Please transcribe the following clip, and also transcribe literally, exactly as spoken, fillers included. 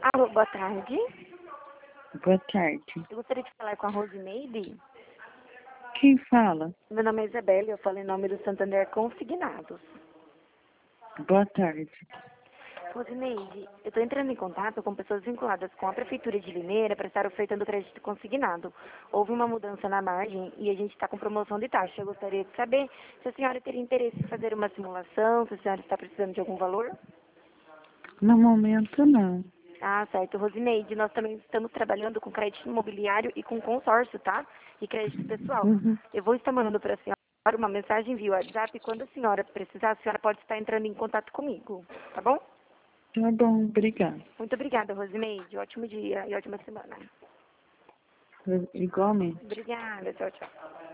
Alô, boa tarde. Boa tarde. Eu gostaria de falar com a Rosineide. Quem fala? Meu nome é Isabela e eu falo em nome do Santander Consignados. Boa tarde. Rosineide, eu estou entrando em contato com pessoas vinculadas com a Prefeitura de Limeira para estar ofertando crédito consignado. Houve uma mudança na margem e a gente está com promoção de taxa. Eu gostaria de saber se a senhora teria interesse em fazer uma simulação, se a senhora está precisando de algum valor. No momento, não. Ah, certo. Rosineide, nós também estamos trabalhando com crédito imobiliário e com consórcio, tá? E crédito pessoal. Uhum. Eu vou estar mandando para a senhora uma mensagem via WhatsApp e quando a senhora precisar, a senhora pode estar entrando em contato comigo, tá bom? Tá bom, obrigada. Muito obrigada, Rosineide. Ótimo dia e ótima semana. Igualmente. Obrigada. Tchau, tchau.